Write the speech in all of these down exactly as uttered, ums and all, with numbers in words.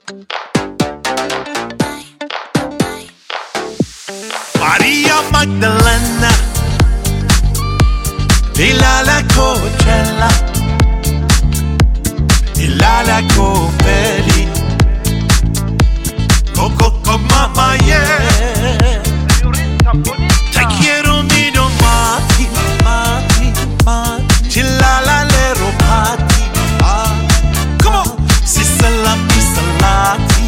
Maria Magdalena di la la Coachella di la la Copelli Coco con mamma yeah Te quiero mi domati mati mati Chillala le ropati ah come on si salati salati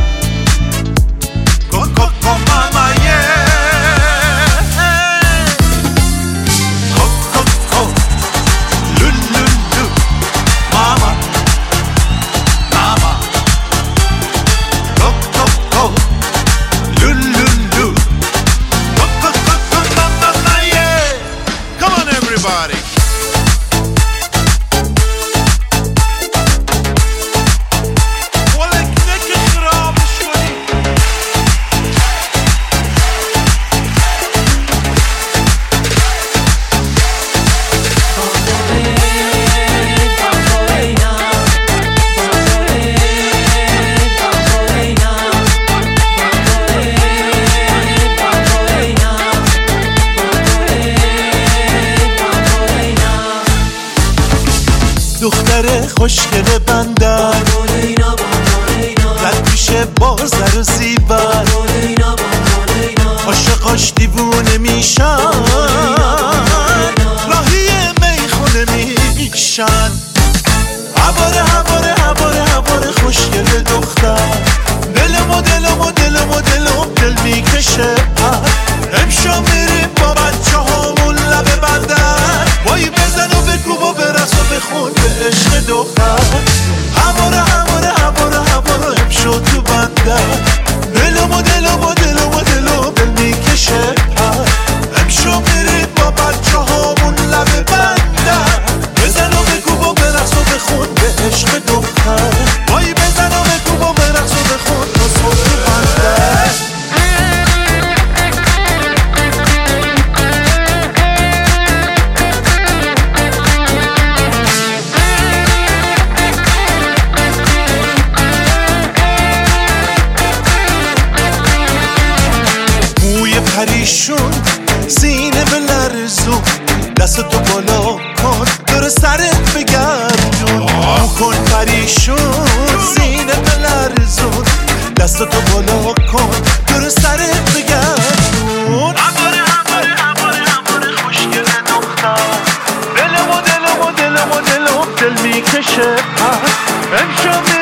Coco con mamma yeah دختر خوشگل بندر در پیش بازر و زیبر عاشقاش دیوونه میشن راهی میخونه میشن هواره هواره هواره هواره خوشگل دختر دلمو دلمو دلمو دلمو دل میکشه امشا میریم با بچه هامون لبه بندر وای بزن و بگو و برس و بخون به عشق دختر هواره هواره هواره هواره امشا تو بندر دلمو دلمو دلمو دلمو دل میکشه امشا میریم با بچه هامون لبه بندر بزن و بگو و برس و بخون به عشق دختر وای بزن و بگو و برس و بخون تا صبح تو بندر پریشون سینه بلرزون دست تو بالا کن دور سرت بگردون مو کن پریشون سینه بلرزون دست تو بالا کن دور سرت بگردون هواره هواره هواره هواره خوشگل دختر دلمو دلمو دلمو دلمو دل میکشه امشب